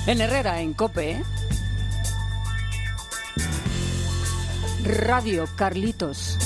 En Herrera, en COPE. Radio Carlitos.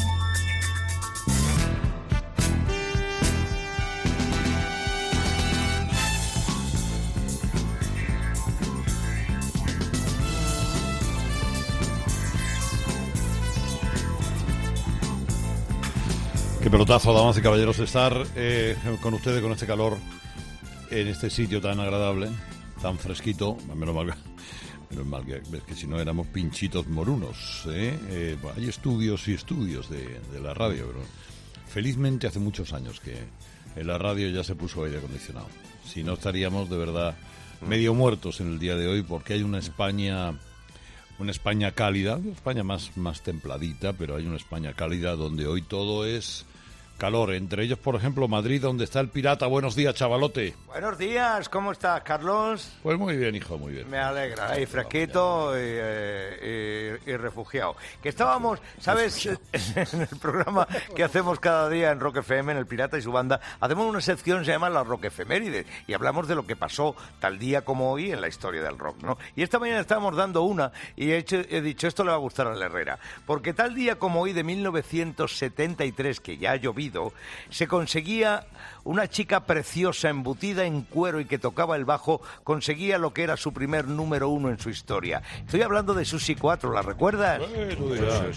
Qué pelotazo, damas y caballeros, estar con ustedes con este calor en este sitio tan agradable, tan fresquito. Menos mal que si no éramos pinchitos morunos. Bueno, hay estudios y estudios de la radio, pero felizmente hace muchos años que en la radio ya se puso aire acondicionado. Si no, estaríamos de verdad medio muertos en el día de hoy, porque hay una España cálida, una España más templadita, pero hay una España cálida donde hoy todo es calor. Entre ellos, por ejemplo, Madrid, donde está el Pirata. Buenos días, chavalote. Buenos días, ¿cómo estás, Carlos? Pues muy bien, hijo, muy bien. Me alegra, ahí fresquito y refugiado. Que estábamos, ¿sabes? En el programa que hacemos cada día en Rock FM, en el Pirata y su banda, hacemos una sección que se llama La Rock Efeméride, y hablamos de lo que pasó tal día como hoy en la historia del rock, ¿no? Y esta mañana estábamos dando una, y he dicho, esto le va a gustar a la Herrera, porque tal día como hoy de 1973, que ya ha llovido, se conseguía una chica preciosa, embutida en cuero y que tocaba el bajo, conseguía lo que era su primer número 1 en su historia. Estoy hablando de Susi 4, ¿la recuerdas? Tú dirás,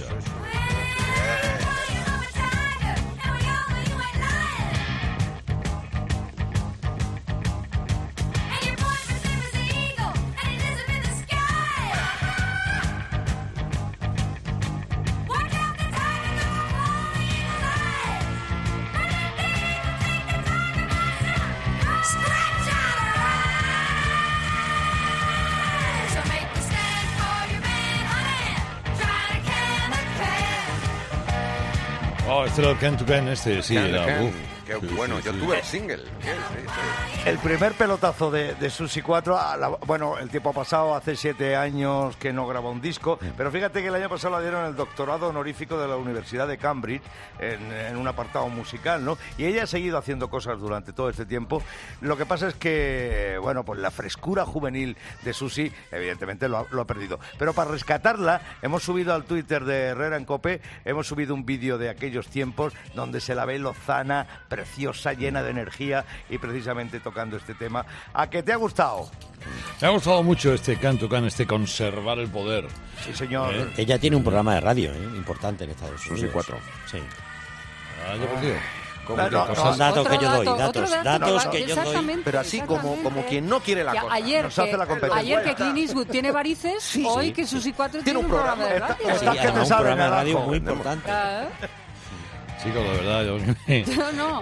Oh, este era el Can to Can, sí, era. Qué bueno, yo tuve el single. Sí. El primer pelotazo de Susi 4, bueno, el tiempo ha pasado, hace 7 años que no graba un disco, pero fíjate que el año pasado le dieron el doctorado honorífico de la Universidad de Cambridge en un apartado musical, ¿no? Y ella ha seguido haciendo cosas durante todo este tiempo. Lo que pasa es que, bueno, pues la frescura juvenil de Susi, evidentemente lo ha perdido. Pero para rescatarla, hemos subido al Twitter de Herrera en COPE, hemos subido un vídeo de aquellos tiempos donde se la ve lozana, preciosa, llena de energía y precisamente tocando este tema. ¿A qué te ha gustado? Me ha gustado mucho este Can to Can, este conservar el poder. Sí, señor. Ella tiene un programa de radio importante en Estados Unidos. Susi 4. Sí. Yo por Dios. Son datos que yo doy, datos que yo doy. Exactamente. Pero así como quien no quiere la cosa. Ayer, Nos hace la competencia. ayer que Clint Eastwood tiene varices, hoy que Susi 4 tiene un programa de radio. Sí, además un programa de radio muy importante. Chicos, de verdad, No.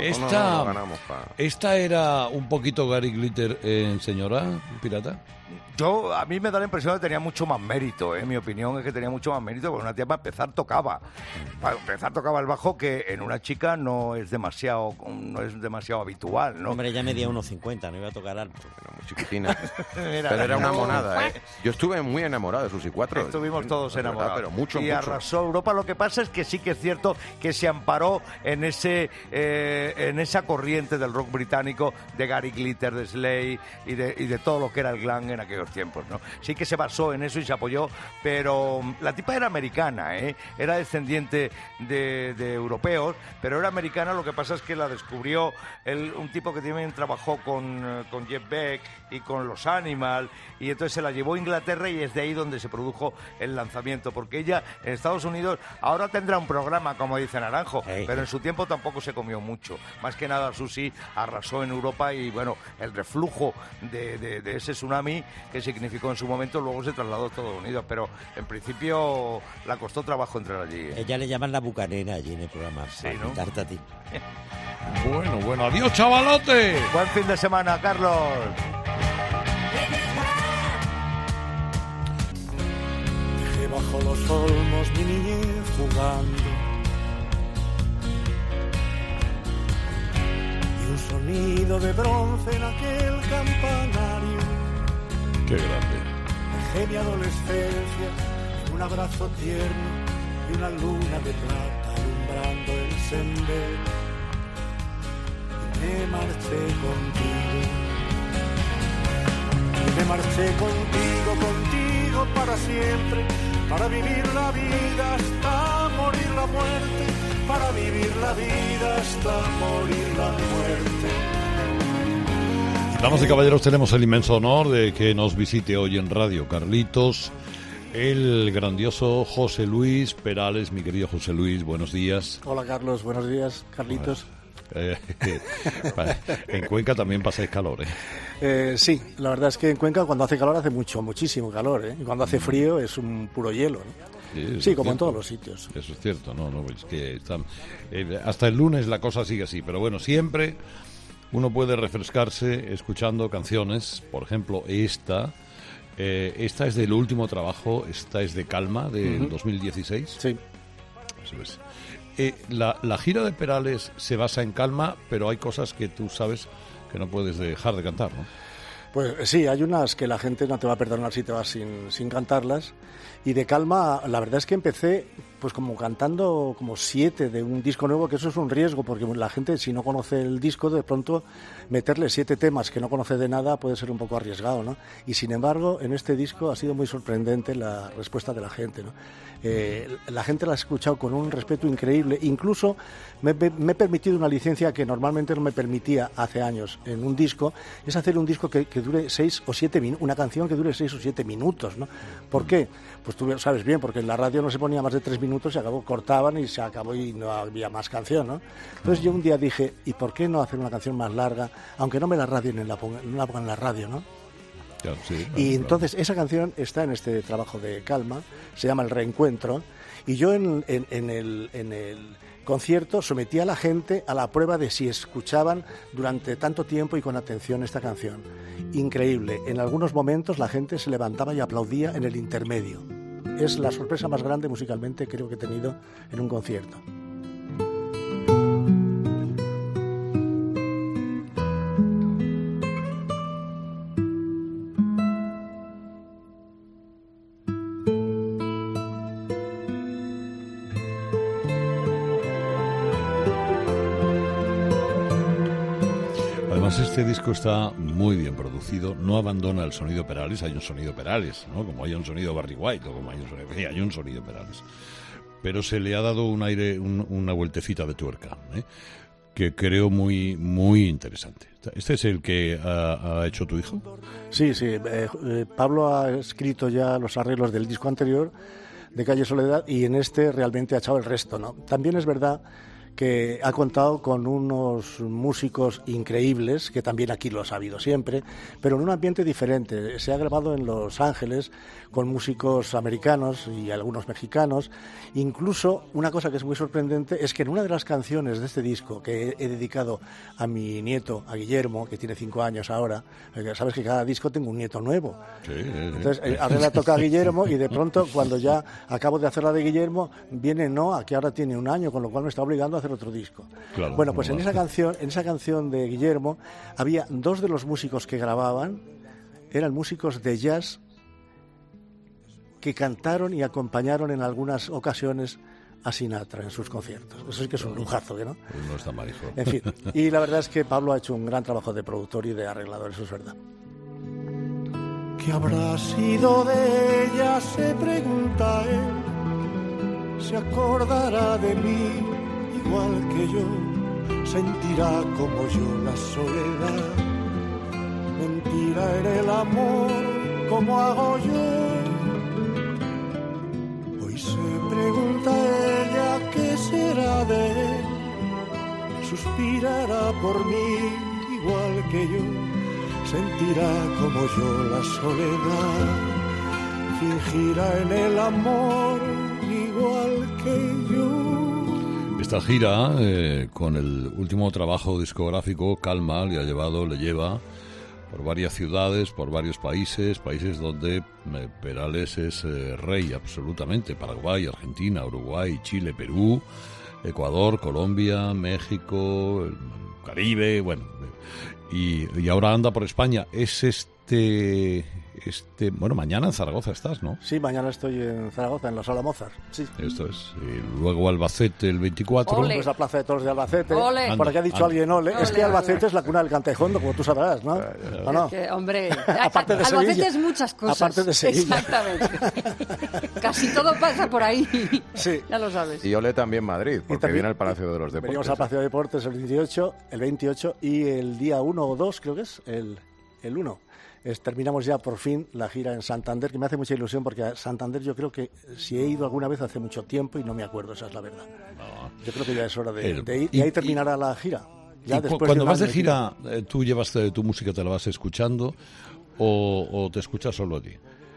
Esta era un poquito Gary Glitter en Señora Pirata. A mí me da la impresión de que tenía mucho más mérito, mi opinión es que tenía mucho más mérito, porque una tía para empezar tocaba el bajo, que en una chica no es demasiado habitual, ¿no? Hombre, ella medía 1,50, no iba a tocar alto. Era muy chiquitina. Pero era una monada, ¿eh? Yo estuve muy enamorado de Susi 4. Estuvimos todos enamorados. Pero mucho. Arrasó Europa. Lo que pasa es que sí que es cierto que se amparó en esa corriente del rock británico, de Gary Glitter, de Slade y de todo lo que era el glam en aquellos tiempos, ¿no? Sí que se basó en eso y se apoyó, pero la tipa era americana, era descendiente de europeos, pero era americana. Lo que pasa es que la descubrió un tipo que también trabajó con Jeff Beck y con los Animals, y entonces se la llevó a Inglaterra y es de ahí donde se produjo el lanzamiento, porque ella en Estados Unidos ahora tendrá un programa, como dice Naranjo, pero en su tiempo tampoco se comió mucho. Más que nada Susi arrasó en Europa y, bueno, el reflujo de ese tsunami que significó en su momento, luego se trasladó a Estados Unidos, pero en principio la costó trabajo entrar allí. Ella le llaman la bucanera allí en el programa. Sí, ¿no? Invitarte a ti. Bueno, adiós, chavalote. Buen fin de semana, Carlos. Dejé bajo los olmos mi niñez jugando, y un sonido de bronce en aquel campanario. Qué grande. Dejé mi adolescencia en un abrazo tierno y una luna de plata alumbrando el sendero, y me marché contigo. Me marché contigo para siempre, para vivir la vida hasta morir la muerte, para vivir la vida hasta morir la muerte. Damas y caballeros, tenemos el inmenso honor de que nos visite hoy en Radio Carlitos el grandioso José Luis Perales. Mi querido José Luis, buenos días. Hola Carlos, buenos días, Carlitos. En Cuenca también pasáis calor, ¿eh? Sí, la verdad es que en Cuenca cuando hace calor hace muchísimo calor, ¿eh? Y cuando hace frío es un puro hielo, ¿no? Sí, como en todos los sitios. Eso es cierto, es que hasta el lunes la cosa sigue así, pero bueno, siempre uno puede refrescarse escuchando canciones, por ejemplo, esta es del último trabajo, esta es de Calma, del 2016. Sí. Eso es. La gira de Perales se basa en Calma, pero hay cosas que tú sabes que no puedes dejar de cantar, ¿no? Pues sí, hay unas que la gente no te va a perdonar si te vas sin cantarlas. Y de Calma, la verdad es que empecé pues como cantando como 7 de un disco nuevo, que eso es un riesgo, porque la gente, si no conoce el disco, de pronto meterle 7 temas que no conoce de nada puede ser un poco arriesgado, ¿no? Y sin embargo, en este disco ha sido muy sorprendente la respuesta de la gente, ¿no? La gente la ha escuchado con un respeto increíble. Incluso me he permitido una licencia que normalmente no me permitía hace años en un disco, es hacer un disco que dure 6 o 7 minutos, una canción que dure 6 o 7 minutos, ¿no? ¿Por qué? Pues tú sabes bien, porque en la radio no se ponía más de 3 minutos, se acabó, cortaban y se acabó y no había más canción, ¿no? Entonces yo un día dije, ¿y por qué no hacer una canción más larga, aunque no me la radien no la pongan en la radio, ¿no? Claro, sí, y entonces esa canción está en este trabajo de Calma, se llama El Reencuentro, y yo en el concierto sometí a la gente a la prueba de si escuchaban durante tanto tiempo y con atención esta canción. Increíble, en algunos momentos la gente se levantaba y aplaudía en el intermedio. Es la sorpresa más grande musicalmente creo que he tenido en un concierto. Este disco está muy bien producido, no abandona el sonido Perales, hay un sonido Perales, ¿no? Como hay un sonido Barry White o como hay un sonido Perales, pero se le ha dado un aire, una vueltecita de tuerca, que creo muy muy interesante. ¿Este es el que ha hecho tu hijo? Sí, Pablo ha escrito ya los arreglos del disco anterior de Calle Soledad y en este realmente ha echado el resto, ¿no? También es verdad que ha contado con unos músicos increíbles, que también aquí los ha habido siempre, pero en un ambiente diferente. Se ha grabado en Los Ángeles con músicos americanos y algunos mexicanos. Incluso, una cosa que es muy sorprendente es que en una de las canciones de este disco, que he dedicado a mi nieto, a Guillermo, que tiene 5 años ahora, sabes que cada disco tengo un nieto nuevo. Sí. Entonces, ahora le toca a Guillermo y de pronto, cuando ya acabo de hacer la de Guillermo, viene Noa, que ahora tiene 1 año, con lo cual me está obligando a hacer otro disco. Claro, bueno, pues en esa canción de Guillermo había 2 de los músicos que grababan, eran músicos de jazz que cantaron y acompañaron en algunas ocasiones a Sinatra en sus conciertos. Eso sí que es un lujazo, ¿no? Pues no está mal, hijo. En fin, y la verdad es que Pablo ha hecho un gran trabajo de productor y de arreglador, eso es verdad. ¿Qué habrá sido de ella? Se pregunta él. Se acordará de mí igual que yo, sentirá como yo la soledad. Mentira en el amor como hago yo. Hoy se pregunta ella qué será de él. Suspirará por mí igual que yo, sentirá como yo la soledad. Fingirá en el amor igual que yo. Esta gira, con el último trabajo discográfico, Calma, le lleva por varias ciudades, por varios países donde Perales es rey absolutamente. Paraguay, Argentina, Uruguay, Chile, Perú, Ecuador, Colombia, México, el Caribe, bueno. Y ahora anda por España. ¿Es bueno, mañana en Zaragoza estás, ¿no? Sí, mañana estoy en Zaragoza, en la Sala Mozart. Sí. Esto es. Y luego Albacete el 24. Ole. Pues la Plaza de Toros de Albacete. Ole. Por aquí ha dicho alguien ole. Es que Albacete es la cuna del cantejondo, como tú sabrás, ¿no? ¿O no? Que, hombre, Aparte de Albacete Sevilla. es muchas cosas. Aparte de Sevilla. Exactamente. Casi todo pasa por ahí. Sí. Ya lo sabes. Y ole también Madrid, porque también viene al Palacio de los Deportes. Venimos al Palacio de Deportes el 28 y el día 1 o 2, creo que es, el 1. Terminamos ya por fin la gira en Santander, que me hace mucha ilusión porque a Santander yo creo que si he ido alguna vez hace mucho tiempo y no me acuerdo, esa es la verdad. Yo creo que ya es hora de ir y ahí terminará la gira. Ya y después cuando vas de gira, ¿tú llevas tu música, te la vas escuchando o te escuchas solo a ti?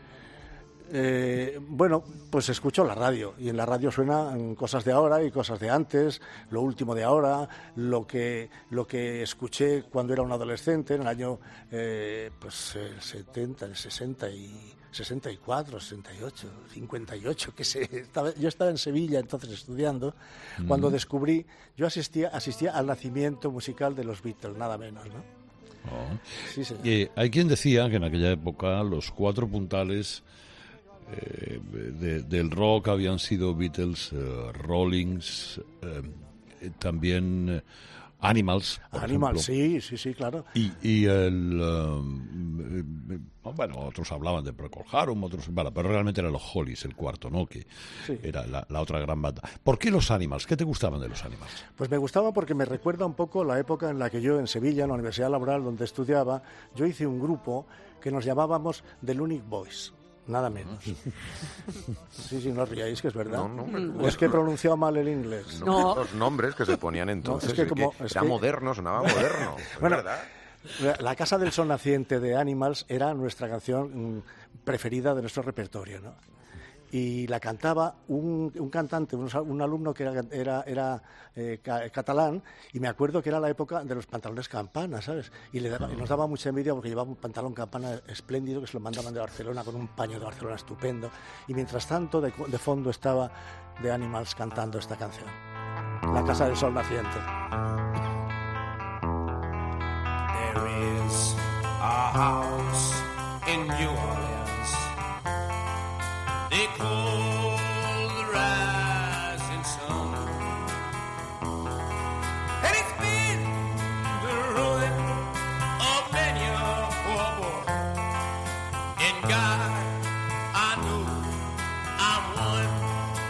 Bueno, pues escucho la radio y en la radio suenan cosas de ahora y cosas de antes, lo último de ahora, lo que escuché cuando era un adolescente en el año pues el 70, el 60 y 64, 68, 58, que sé. Yo estaba en Sevilla entonces estudiando cuando descubrí, yo asistía al nacimiento musical de los Beatles, nada menos, ¿no? Oh. Sí, señor. Hay quien decía que en aquella época los cuatro puntales del rock habían sido Beatles, Rollings, también Animals, por ejemplo. Sí, claro. Y bueno, otros hablaban de Procol Harum, otros, bueno, pero realmente eran los Hollies, el cuarto, ¿no? Que sí. Era la otra gran banda. ¿Por qué los Animals? ¿Qué te gustaban de los Animals? Pues me gustaba porque me recuerda un poco la época en la que yo en Sevilla, en la Universidad Laboral donde estudiaba, yo hice un grupo que nos llamábamos The Lunatic Boys. Nada menos. Sí, no os riáis, que es verdad. No, es que he pronunciado mal el inglés. No. Los nombres que se ponían entonces. No, era moderno, sonaba moderno. Bueno, ¿verdad? La Casa del Sol Naciente de Animals era nuestra canción preferida de nuestro repertorio, ¿no? Y la cantaba un cantante, un alumno que era catalán, y me acuerdo que era la época de los pantalones campana, ¿sabes? Y nos daba mucha envidia porque llevaba un pantalón campana espléndido que se lo mandaban de Barcelona con un paño de Barcelona estupendo. Y mientras tanto, de fondo estaba The Animals cantando esta canción, La Casa del Sol Naciente. There is a house in New Orleans. They call the rising sun, and it's been the ruin of many a poor boy. And God, I know I'm one.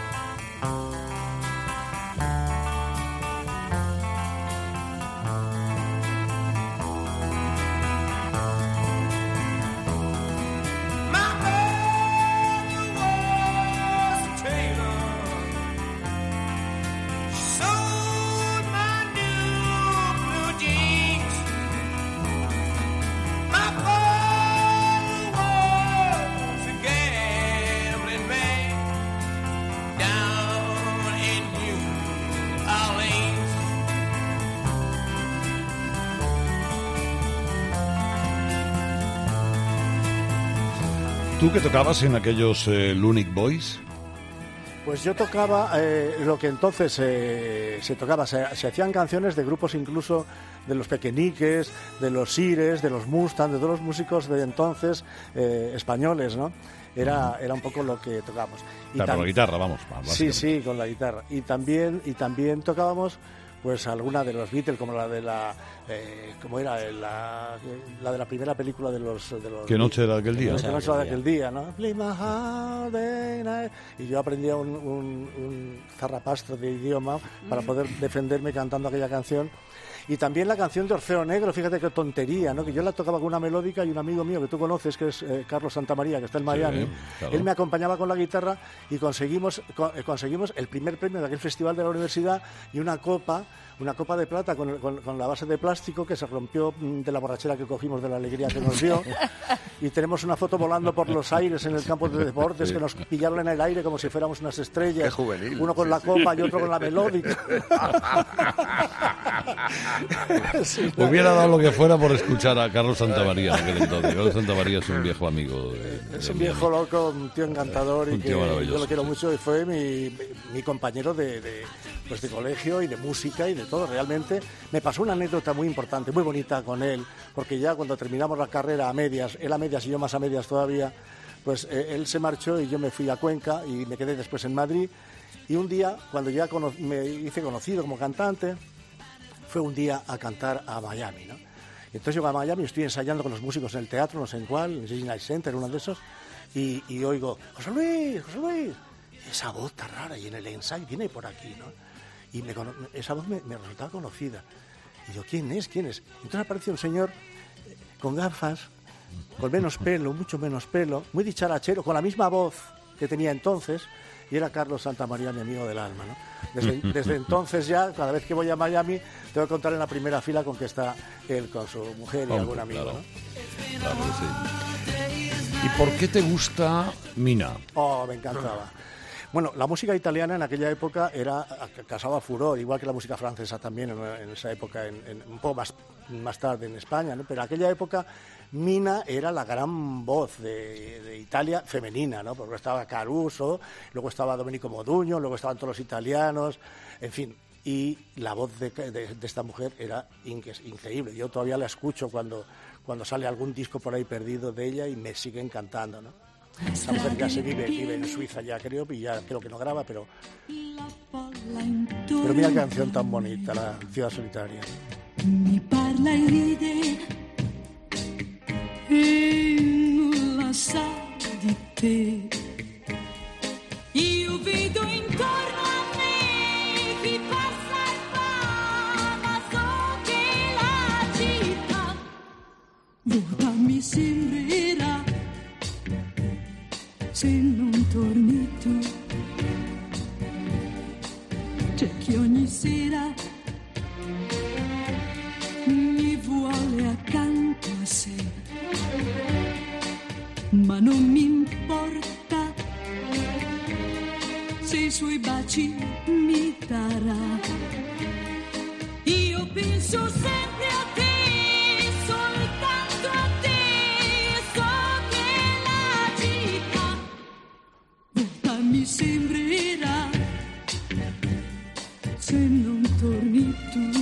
¿Tú qué tocabas en aquellos Lunatic Boys? Pues yo tocaba lo que entonces se tocaba. Se hacían canciones de grupos incluso de los Pequeñiques, de los Sires, de los Mustang, de todos los músicos de entonces españoles, ¿no? Era un poco lo que tocábamos. Con la guitarra, vamos. Sí, con la guitarra. Y también tocábamos pues alguna de los Beatles, como la de ¿cómo era? La de la primera película de los ¿Qué noche era aquel día? ¿Qué noche era aquel día, no? Y yo aprendía un zarrapastro de idioma para poder defenderme cantando aquella canción. Y también la canción de Orfeo Negro, fíjate qué tontería, ¿no? Que yo la tocaba con una melódica y un amigo mío que tú conoces, que es Carlos Santamaría, que está en Miami, sí, claro. Él me acompañaba con la guitarra y conseguimos el primer premio de aquel festival de la universidad y una copa de plata con la base de plástico que se rompió de la borrachera que cogimos, de la alegría que nos dio. Y tenemos una foto volando por los aires en el campo de deportes, que nos pillaron en el aire como si fuéramos unas estrellas. Qué juvenil. Uno con la copa y otro con la melódica. Sí, hubiera dado lo que fuera por escuchar a Carlos Santamaría en aquel entonces. Carlos Santamaría es un viejo amigo. Es un viejo loco, un tío encantador y que yo lo quiero mucho, y fue mi compañero de pues de colegio y de música y de todo. Realmente me pasó una anécdota muy importante, muy bonita con él, porque ya cuando terminamos la carrera a medias, él a medias y yo más a medias todavía, pues él se marchó y yo me fui a Cuenca y me quedé después en Madrid. Y un día, cuando ya me hice conocido como cantante, fue un día a cantar a Miami, ¿no? Y entonces llego a Miami, estoy ensayando con los músicos en el teatro, no sé en cuál, en el Disney Center, uno de esos, y oigo, José Luis, esa voz tan rara, y en el ensayo viene por aquí, ¿no? Y esa voz me resultaba conocida. Y yo, ¿quién es? Entonces apareció un señor con gafas, con menos pelo, mucho menos pelo, muy dicharachero, con la misma voz que tenía entonces, y era Carlos Santamaría, mi amigo del alma, ¿no? Desde entonces ya, cada vez que voy a Miami, tengo que contar en la primera fila con que está él con su mujer y algún amigo, claro. ¿no? Claro, sí. ¿Y por qué te gusta Mina? Oh, me encantaba. Bueno, la música italiana en aquella época causaba furor, igual que la música francesa también en esa época, un poco más tarde en España, ¿no? Pero en aquella época Mina era la gran voz de Italia femenina, ¿no? Porque estaba Caruso, luego estaba Domenico Modugno, luego estaban todos los italianos, en fin. Y la voz de esta mujer era increíble. Yo todavía la escucho cuando sale algún disco por ahí perdido de ella y me sigue encantando, ¿no? Esa mujer ya vive en Suiza ya creo, y ya creo que no graba, pero mira qué canción tan bonita, La ciudad solitaria. Mi parla e ride e nulla sa di te. Io vedo intorno a me chi passa e va, ma so che la città vuota mi sembrerà se non torni tu. C'è chi ogni sera mi vuole accanto a sé, ma non mi importa se i suoi baci mi darà. Io penso sempre a te, soltanto a te, e so che la città vuota mi sembrerà se non torni tu.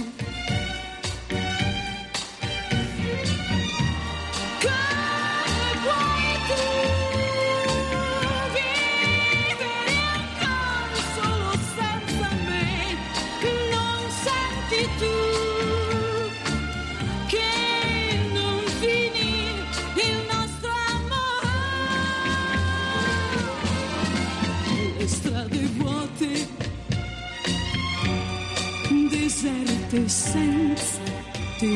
Senza te.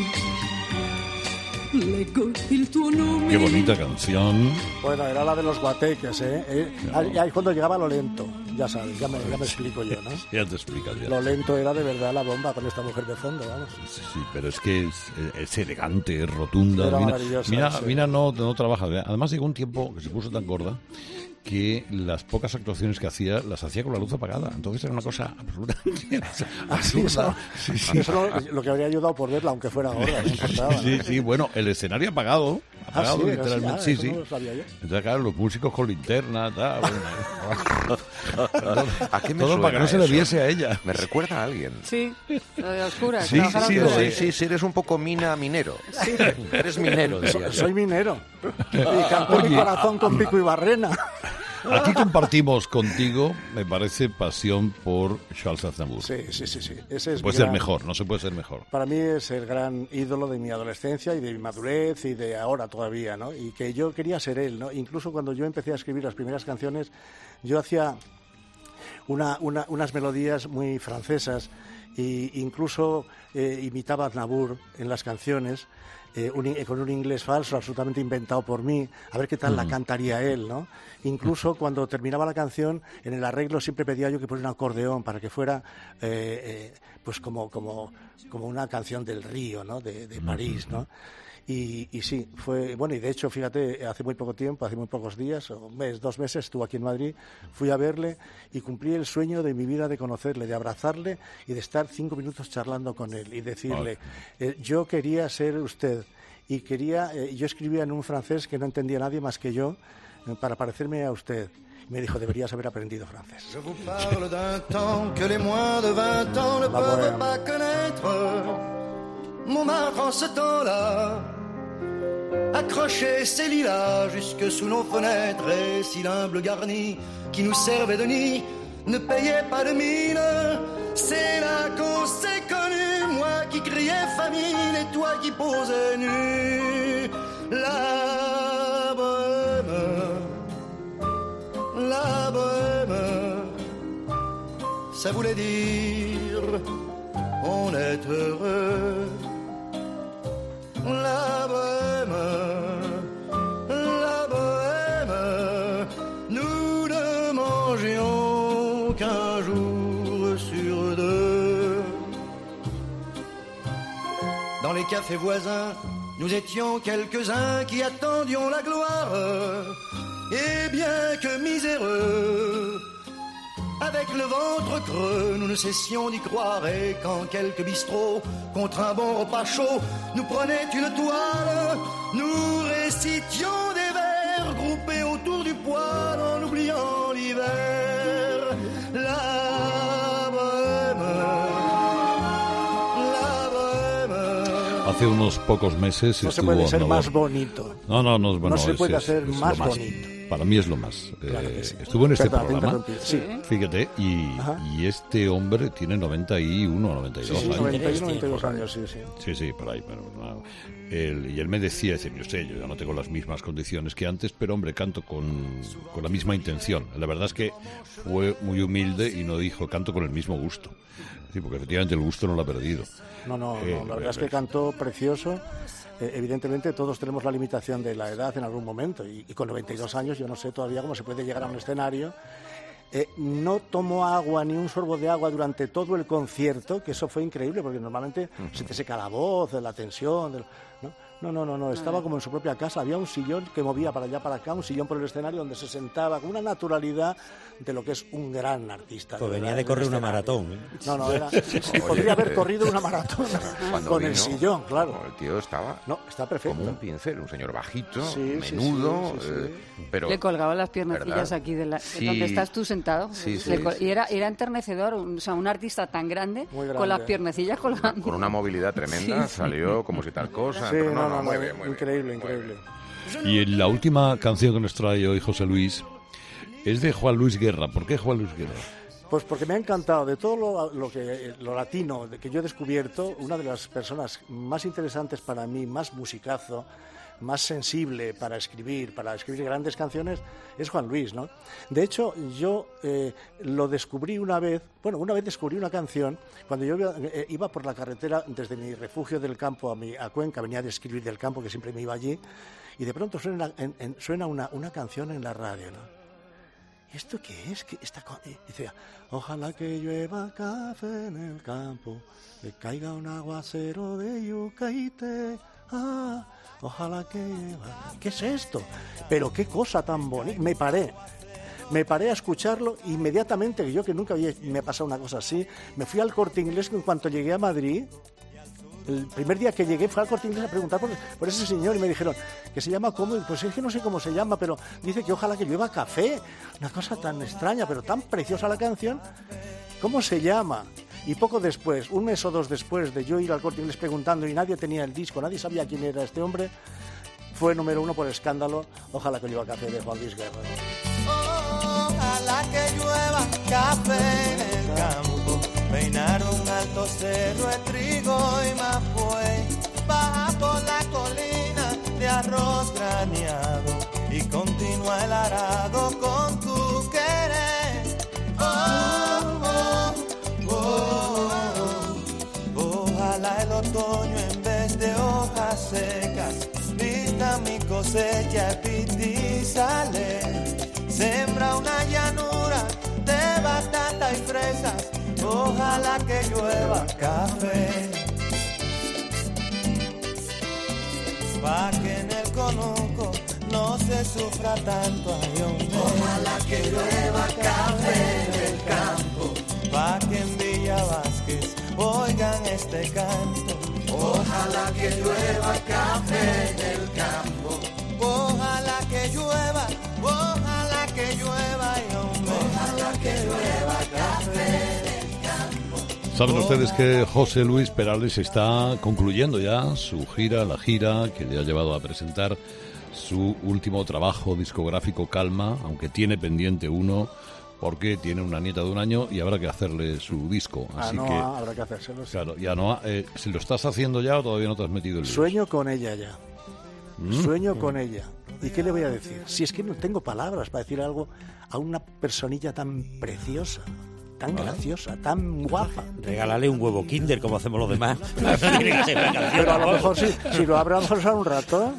Leggo il tuo nome. Qué bonita canción. Bueno, era la de los guateques, ¿eh? Ahí cuando llegaba lo lento, ya sabes, ya me explico yo, ¿no? Ya te explicas. Ya. Lo lento era de verdad la bomba con esta mujer de fondo, vamos. Sí, pero es que es elegante, es rotunda. Era maravillosa. Mira, no trabaja. Además llegó un tiempo que se puso tan gorda que las pocas actuaciones que hacía las hacía con la luz apagada. Entonces era una cosa absolutamente absurda. Eso lo que habría ayudado por verla, aunque fuera gorda, no importaba, ¿no? Sí, bueno, el escenario apagado literalmente. Sí. No lo sabía yo. Entonces, claro, los músicos con linterna, tal. ¿A qué me todo suena para que no se le eso? viese a ella. Me recuerda a alguien. Sí, lo de oscuras. Sí, Sí, eres un poco minero. Sí. Eres minero, diría yo. Soy minero. Y canto mi corazón con pico y barrena. Aquí compartimos contigo, me parece, pasión por Charles Aznavour. Sí. Ese es puede ser mejor, no se puede ser mejor. Para mí es el gran ídolo de mi adolescencia y de mi madurez y de ahora todavía, ¿no? Y que yo quería ser él, ¿no? Incluso cuando yo empecé a escribir las primeras canciones, yo hacía unas melodías muy francesas e incluso imitaba a Aznavour en las canciones. Con un inglés falso, absolutamente inventado por mí, a ver qué tal la cantaría él, ¿no? Incluso cuando terminaba la canción, en el arreglo siempre pedía yo que pusiera un acordeón para que fuera pues como una canción del Río, ¿no? De París, ¿no? Y sí, fue bueno, y de hecho, fíjate, hace muy poco tiempo, hace muy pocos días, un mes, 2 meses, estuvo aquí en Madrid, fui a verle y cumplí el sueño de mi vida de conocerle, de abrazarle y de estar 5 minutos charlando con él y decirle, yo quería ser usted y yo escribía en un francés que no entendía nadie más que yo para parecerme a usted. Me dijo, deberías haber aprendido francés. Je vous parle d'un temps que les moins de 20 ans ne peuvent pas connaître. Montmartre en ce temps-là accrochait ses lilas jusque sous nos fenêtres, et si l'humble garni qui nous servait de nid ne payait pas de mine, c'est là qu'on s'est connus, moi qui criais famine et toi qui posais nu. La bohème, ça voulait dire on est heureux. La bohème, nous ne mangions qu'un jour sur deux. Dans les cafés voisins, nous étions quelques-uns qui attendions la gloire. Et bien que miséreux, avec le ventre creux, nous ne cessions d'y croire. Et quand quelques bistrots, contre un bon repas chaud, nous prenaient une toile, nous récitions des vers groupés autour du poêle en oubliant l'hiver. La bohème. Hace unos pocos meses no estuvo... se puede ser no, más bonito. No, bueno, no se puede hacer es más lo más bonito. Para mí es lo más. Claro que sí. Estuvo en este Perdón, programa, sí. fíjate, y este hombre tiene 91, 92 Sí, años. 91, 92 años, sí. Sí, por ahí. Pero, no. Y él me decía, yo ya no tengo las mismas condiciones que antes, pero hombre, canto con la misma intención. La verdad es que fue muy humilde y no dijo, canto con el mismo gusto. Sí, porque efectivamente el gusto no lo ha perdido. No, la verdad es que cantó precioso. Evidentemente todos tenemos la limitación de la edad en algún momento y con 92 años yo no sé todavía cómo se puede llegar a un escenario. No tomó agua, ni un sorbo de agua durante todo el concierto, que eso fue increíble porque normalmente se te seca la voz, la tensión... No, estaba como en su propia casa, había un sillón que movía para allá, para acá, un sillón por el escenario donde se sentaba con una naturalidad de lo que es un gran artista. Pues venía de correr una maratón. Podría haber corrido una maratón con el sillón, claro. El tío estaba está perfecto. Como un pincel, un señor bajito, menudo, pero... Le colgaban las piernecillas aquí de donde estás tú sentado. Y era enternecedor, un artista tan grande, con las piernecillas colgando. Con una movilidad tremenda, salió como si tal cosa. Muy bien, increíble. Y en la última canción que nos trae hoy José Luis es de Juan Luis Guerra. ¿Por qué Juan Luis Guerra? Pues porque me ha encantado. De todo lo latino que yo he descubierto, una de las personas más interesantes para mí, más musicazo, más sensible para escribir grandes canciones, es Juan Luis, ¿no? De hecho, yo lo descubrí una vez descubrí una canción cuando yo iba por la carretera desde mi refugio del campo a Cuenca, venía de escribir del campo, que siempre me iba allí, y de pronto suena una canción en la radio, ¿no? ¿Y esto qué es? Dice, ojalá que llueva café en el campo, que caiga un aguacero de yuca y té, ojalá que llueva. ¿Qué es esto? Pero qué cosa tan bonita. Me paré a escucharlo inmediatamente, que yo que nunca me ha pasado una cosa así, me fui al Corte Inglés en cuanto llegué a Madrid. El primer día que llegué fue al Corte Inglés a preguntar por ese señor y me dijeron que se llama ¿cómo? Pues es que no sé cómo se llama, pero dice que ojalá que llueva café. Una cosa tan extraña, pero tan preciosa la canción. ¿Cómo se llama? Y poco después, un mes o dos después de yo ir al Corte Inglés preguntando y nadie tenía el disco, nadie sabía quién era este hombre, fue número 1 por escándalo, ojalá que llueva café, de Juan Luis Guerra. Ojalá que llueva café en el campo, peinar un alto cerro de trigo y mapuey, baja por la colina de arroz graneado y continúa el arado con tu querer. Ojalá el otoño en vez de hojas secas vista mi cosecha y sale. Sembra una llanura de batata y fresas, ojalá que llueva café. Pa' que en el conuco no se sufra tanto, ay, hombre. Ojalá que llueva café en el campo, pa' que en Villa Vázquez oigan este canto. Ojalá que llueva café en el campo. Ojalá que llueva llueva y ojalá que llueva café. Saben ustedes que José Luis Perales está concluyendo ya su gira, la gira que le ha llevado a presentar su último trabajo discográfico, Calma, aunque tiene pendiente uno, porque tiene una nieta de 1 año y habrá que hacerle su disco. Así que habrá que hacérselo. Sí. Claro, ya no. ¿Si lo estás haciendo ya o todavía no te has metido el lío? Sueño con ella ya. Sueño con ella. ¿Y qué le voy a decir? Si es que no tengo palabras para decir algo a una personilla tan preciosa, tan graciosa, tan guapa. Regálale un huevo Kinder como hacemos los demás. Pero a lo mejor si lo habrá pasado un rato.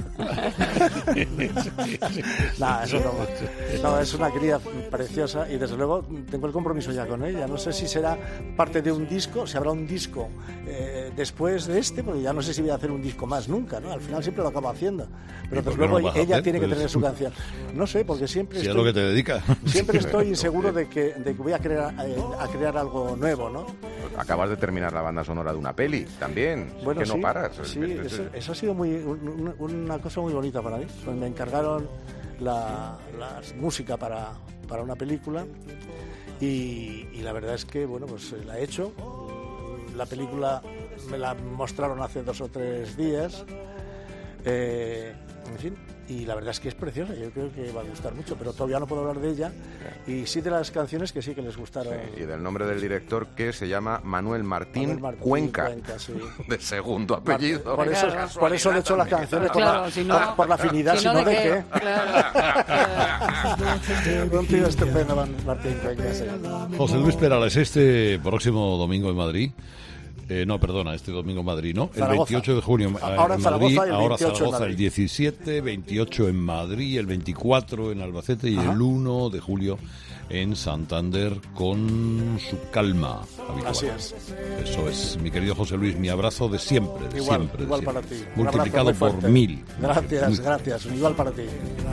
Nah, eso no, es una cría preciosa y desde luego tengo el compromiso ya con ella. No sé si será parte de un disco, si habrá un disco después de este, porque ya no sé si voy a hacer un disco más nunca, ¿no? Al final siempre lo acabo haciendo. Pero desde luego ella tiene que tener su canción. No sé, porque siempre si es lo que te dedicas. Siempre estoy inseguro de que voy a crear algo nuevo, ¿no? Acabas de terminar la banda sonora de una peli también. Bueno, que no paras. Sí, eso ha sido una cosa muy bonita para mí. Pues me encargaron la música para una película y la verdad es que, bueno, pues la he hecho. La película me la mostraron hace 2 o 3 días. En fin, y la verdad es que es preciosa, yo creo que va a gustar mucho, pero todavía no puedo hablar de ella. Y sí de las canciones que sí que les gustaron. Sí, y del nombre del director, que se llama Manuel Martín Cuenca, sí. De segundo apellido. Por eso le he hecho las canciones, claro, por la afinidad, si no de qué. Un tío estupendo, Martín Cuenca. Sí. José Luis Perales, este próximo domingo en Madrid. No, perdona, este domingo en Madrid, ¿no? El Zaragoza. 28 de junio ahora en Madrid, ahora Zaragoza el 17, 28 en Madrid, el 24 en Albacete y el 1 de julio en Santander con su Calma habitual. Así es. Eso es, mi querido José Luis, mi abrazo de siempre, de igual, siempre. Igual de para siempre. ti. Multiplicado por 1000. Gracias, igual para ti.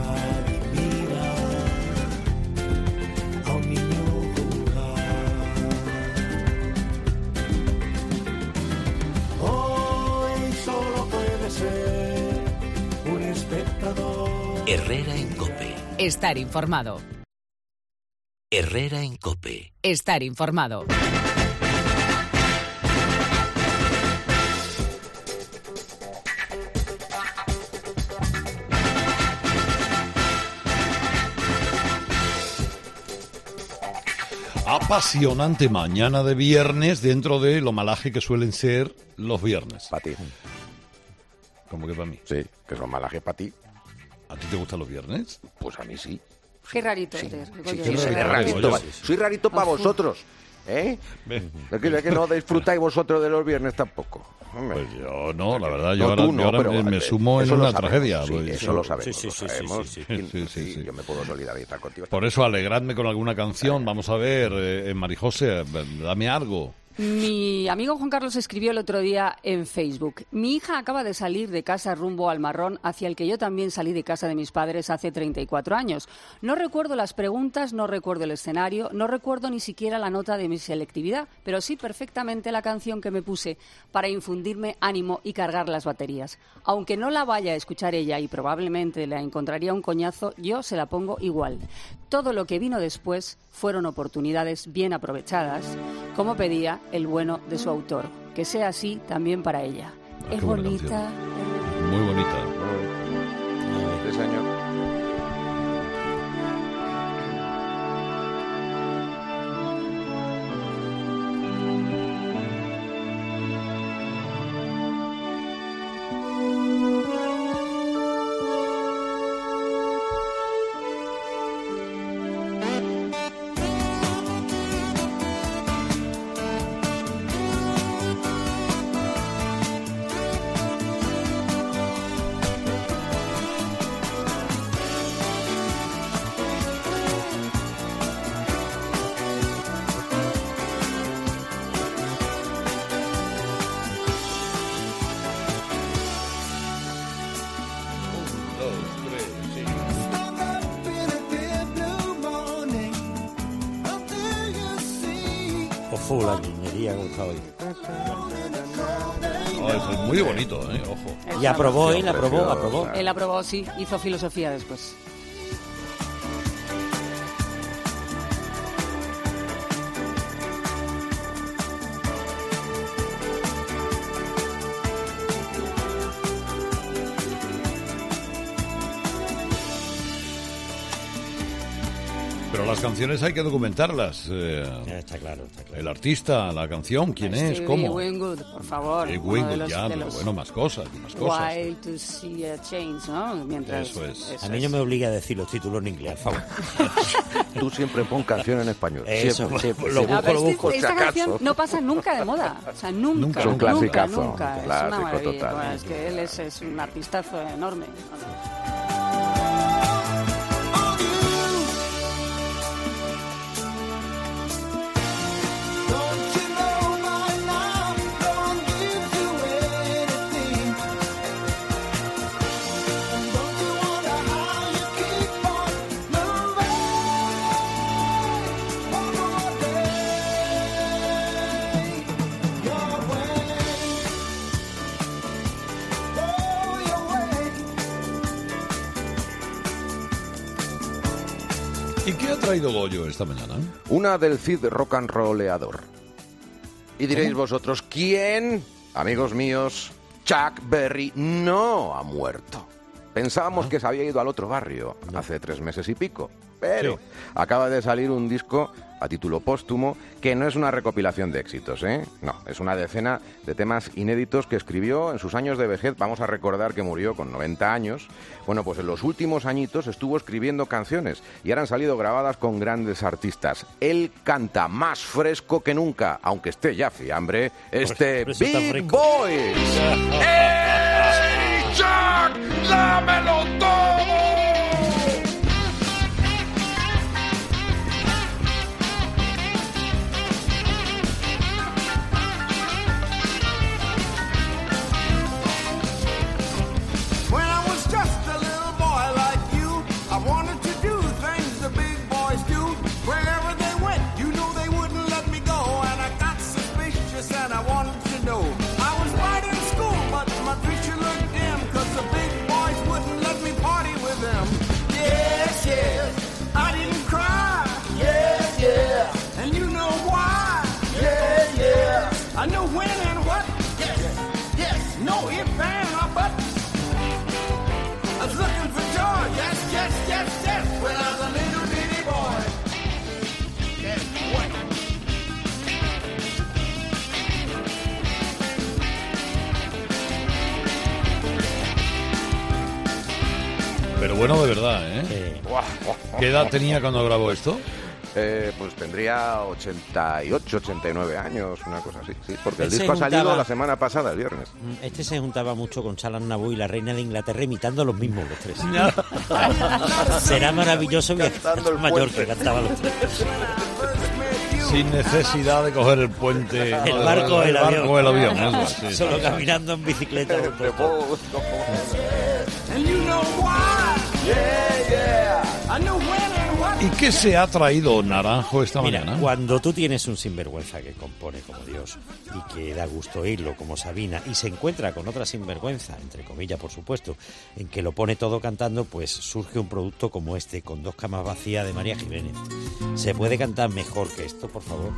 Herrera en COPE. Estar informado. Herrera en COPE. Estar informado. Apasionante mañana de viernes dentro de lo malaje que suelen ser los viernes. Para ti. ¿Cómo que para mí? Sí, que son malajes para ti. ¿A ti te gustan los viernes? Pues a mí sí. Qué rarito sí. eres. Soy rarito para vosotros. ¿Eh? Es que no disfrutáis vosotros de los viernes tampoco. Pues yo no, la verdad, yo ahora me sumo en una tragedia. Sí, eso lo sabemos. Sí. Yo me puedo solidarizar contigo. Por eso alegradme con alguna canción. Vamos a ver, Marijose, dame algo. Mi amigo Juan Carlos escribió el otro día en Facebook: mi hija acaba de salir de casa rumbo al Marrón, hacia el que yo también salí de casa de mis padres hace 34 años. No recuerdo las preguntas, no recuerdo el escenario, no recuerdo ni siquiera la nota de mi selectividad, pero sí perfectamente la canción que me puse para infundirme ánimo y cargar las baterías. Aunque no la vaya a escuchar ella y probablemente la encontraría un coñazo, yo se la pongo igual. Todo lo que vino después fueron oportunidades bien aprovechadas, como pedía el bueno de su autor. Que sea así también para ella. Es bonita. Muy bonita. Sí, señor. La niñería que estaba ahí. Es muy bonito, ojo. Y aprobó, él aprobó. Él aprobó, sí, hizo filosofía después. Pero las canciones hay que documentarlas. Está claro. El artista, la canción, quién es, cómo. Winwood, por favor. Winwood, ya, pero bueno, más cosas. Wild to see a change, ¿no? Mientras, eso es. A mí no me obliga a decir los títulos en inglés, por favor. Tú siempre pon canción en español. Eso, siempre. Lo busco, esta canción no pasa nunca de moda. O sea, nunca. Es un clasicazo. Nunca. Clásico, es una maravilla. total. Bueno, es que él es un artistazo enorme. ¿Y qué ha traído Goyo esta mañana? Una del Cid rock and rolleador. Y diréis vosotros, ¿quién? Amigos míos, Chuck Berry no ha muerto. Pensábamos que se había ido al otro barrio hace 3 meses y pico. Pero acaba de salir un disco a título póstumo que no es una recopilación de éxitos, ¿eh? No, es una decena de temas inéditos que escribió en sus años de vejez. Vamos a recordar que murió con 90 años. Bueno, pues en los últimos añitos estuvo escribiendo canciones y ahora han salido grabadas con grandes artistas. Él canta más fresco que nunca, aunque esté ya fiambre, Big Boy. ¡Hey, Chuck! ¡Dámelo todo! Pero bueno, de verdad, ¿eh? ¿Qué edad tenía cuando grabó esto? Pues tendría 88, 89 años, una cosa así, sí, porque el disco ha salido la semana pasada, el viernes. Este se juntaba mucho con Chalan Naboo y la reina de Inglaterra imitando a los mismos los tres. Será maravilloso viajar a Mallorca que cantaban los tres. Sin necesidad de coger el puente, el barco o el avión. Eso, sí, solo caminando en bicicleta. ¿Y qué se ha traído Naranjo esta mañana? Cuando tú tienes un sinvergüenza que compone como Dios y que da gusto oírlo como Sabina y se encuentra con otra sinvergüenza, entre comillas por supuesto, en que lo pone todo cantando, pues surge un producto como este, con 2 camas vacías de María Jiménez. ¿Se puede cantar mejor que esto, por favor?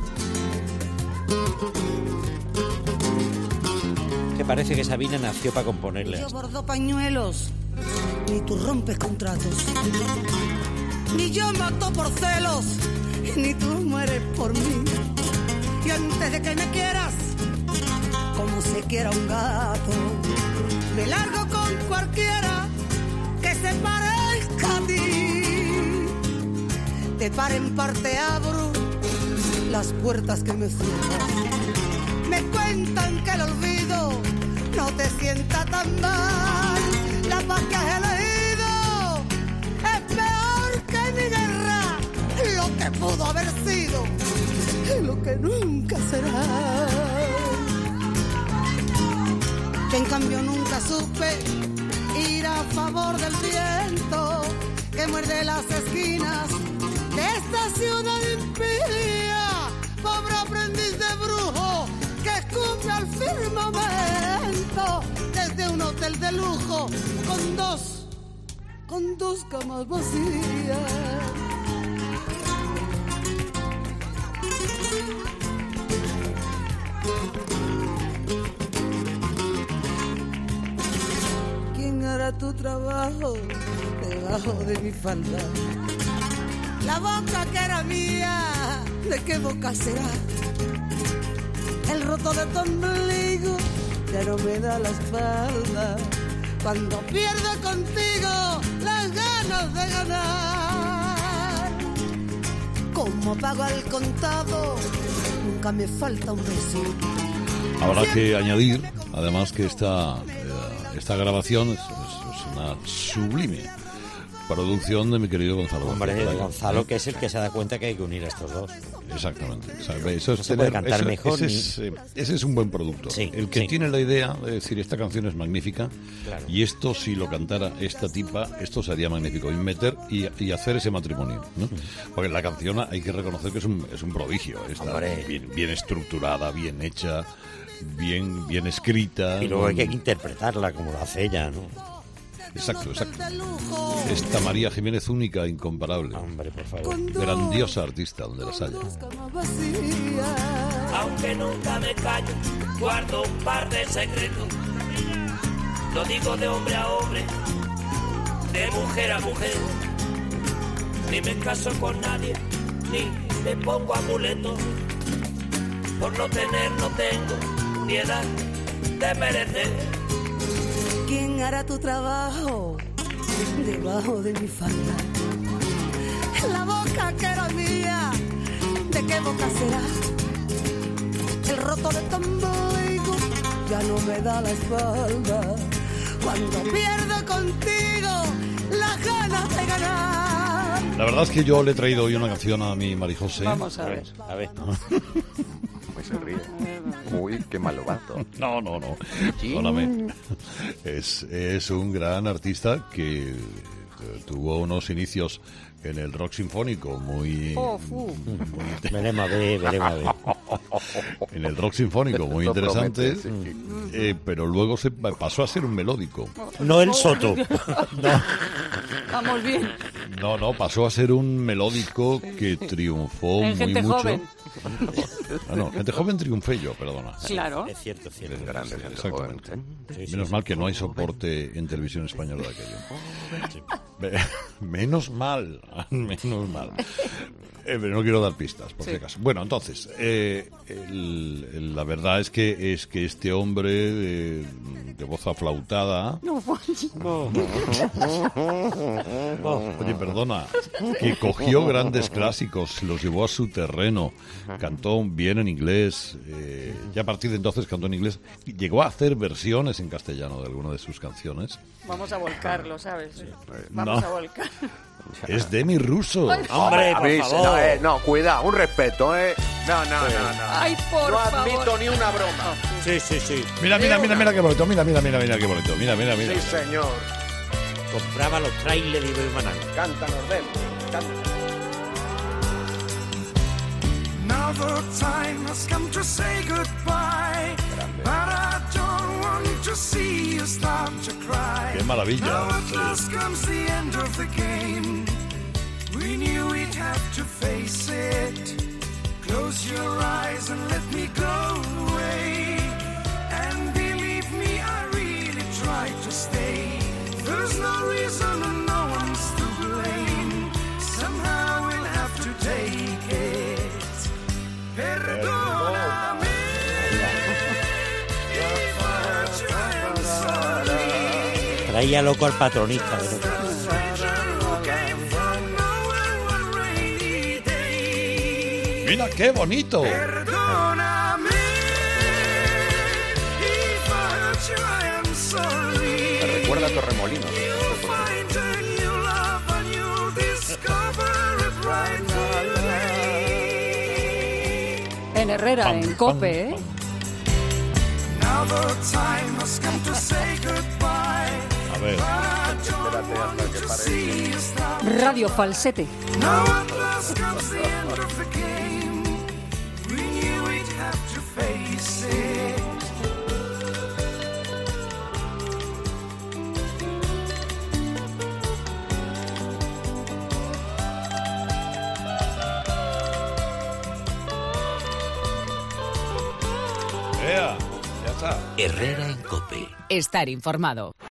Que parece que Sabina nació para componerle. Yo bordo pañuelos, ni tú rompes contratos. Ni yo mato por celos, ni tú mueres por mí. Y antes de que me quieras, como se quiera un gato, me largo con cualquiera que se parezca a ti. De par en parte abro las puertas que me cierran. Me cuentan que el olvido no te sienta tan mal. La paz que has elegido es peor que mi guerra. Lo que pudo haber sido, lo que nunca será. Que en cambio nunca supe ir a favor del viento que muerde las esquinas de esta ciudad impía. Pobre aprendiz de brujo que escupe al firmamento desde un hotel de lujo con dos camas vacías. ¿Quién hará tu trabajo debajo de mi falda? La boca que era mía, ¿de qué boca será? El roto de tu ombligo ya no me da la espalda. Cuando pierdo contigo las ganas de ganar. Como pago al contado, nunca me falta un beso. Habrá que añadir, además, que esta grabación es una sublime producción de mi querido Gonzalo. Hombre, Gonzalo, que es el que se da cuenta que hay que unir a estos dos. Exactamente. Eso es no se puede cantar mejor. Ese es un buen productor. Sí, el que tiene la idea de decir, esta canción es magnífica, claro, y esto, si lo cantara esta tipa, esto sería magnífico. Y meter y hacer ese matrimonio, ¿no? Porque la canción hay que reconocer que es un prodigio. Está bien estructurada, bien hecha, bien escrita. Y luego hay que interpretarla como lo hace ella, ¿no? Exacto. Esta María Jiménez, única, incomparable. Hombre, por favor. Grandiosa artista, donde las haya. Aunque nunca me callo, guardo un par de secretos. Lo digo de hombre a hombre, de mujer a mujer. Ni me caso con nadie, ni me pongo amuletos. Por no tengo ni edad de merecer. ¿Quién hará tu trabajo debajo de mi falda? La boca que era mía, ¿de qué boca será? El roto de tu ombligo ya no me da la espalda. Cuando pierdo contigo las ganas de ganar. La verdad es que yo le he traído hoy una canción a mi Marijose. Vamos a ver. A ver. Se ríe. Uy, qué malvado. No. Perdóname. Es un gran artista que tuvo unos inicios en el rock sinfónico muy veremos a ver. En el rock sinfónico muy Lo interesante, promete, pero luego se pasó a ser un melódico. No el Soto. No. Vamos bien. No, pasó a ser un melódico que triunfó En muy gente mucho. joven. No, gente joven triunfé yo, perdona. Claro. Es cierto. Grande, Exactamente. Sí, Menos mal que no hay soporte en televisión española de aquello. Menos mal. Pero no quiero dar pistas, por si acaso. Bueno, entonces, la verdad es que este hombre de voz aflautada... Oye, perdona, que cogió grandes clásicos, los llevó a su terreno, cantó bien en inglés, ya a partir de entonces cantó en inglés, y llegó a hacer versiones en castellano de alguna de sus canciones. Vamos a volcarlo, ¿sabes? Vamos a volcar. Es Demi Russo. Hombre, por favor. No, cuidado, un respeto, No. Ay, por No favor. admito ni una broma. Sí. Mira qué bonito, mira qué bonito, mira. Sí, señor. Compraba los trailers de Iber Manal. Cántanos, Demi, cántanos. Now the time has come to say goodbye, but I don't want to see you start to cry. Qué maravilla. Now at last comes the end of the game. We knew we'd have to face it. Close your eyes and let me go away. And believe me, I really tried to stay. There's no reason and no one's to blame. Somehow we'll have to take it. Perdóname. If I hurt you, I am sorry. Traía loco al patronista del otro. Mira qué bonito. Perdóname. If I hurt you, I am sorry. Me recuerda a Torremolinos. You'll find a new love and you'll discover it right away. En Herrera, en COPE, ¿eh? Now the time has come to say goodbye. A ver. Espérate hasta que pare. Radio Falsete. Now at last comes the end of the game. We knew we'd have to face it. Ya está. Herrera en COPE. Estar informado.